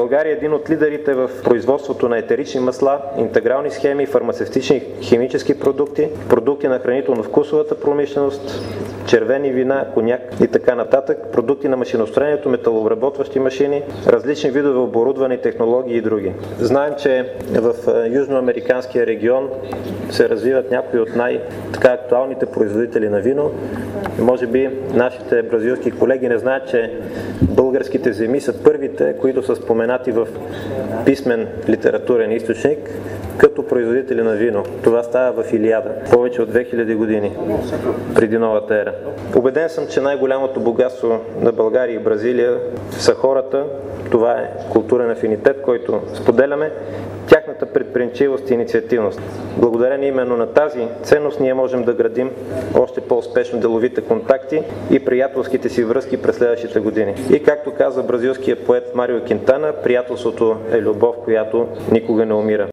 България е един от лидерите в производството на етерични масла, интегрални схеми, фармацевтични химически продукти, продукти на хранително-вкусовата промишленост, червени вина, коняк и така нататък, продукти на машиностроението, металообработващи машини, различни видове оборудване, технологии и други. Знаем, че в южноамериканския регион се развиват някои от най-актуалните производители на вино. Може би нашите бразилски колеги не знаят, че българските земи са първите, които са споменати в писмен литературен източник като производители на вино. Това става в Илиада, повече от 2000 години преди новата ера. Убеден съм, че най-голямото богатство на България и Бразилия са хората. Това е културен афинитет, който споделяме, тяхната предприемчивост и инициативност. Благодарение именно на тази ценност ние можем да градим още по-успешно деловите контакти и приятелските си връзки през следващите години. И както каза бразилският поет Марио Кинтана, приятелството е любов, която никога не умира.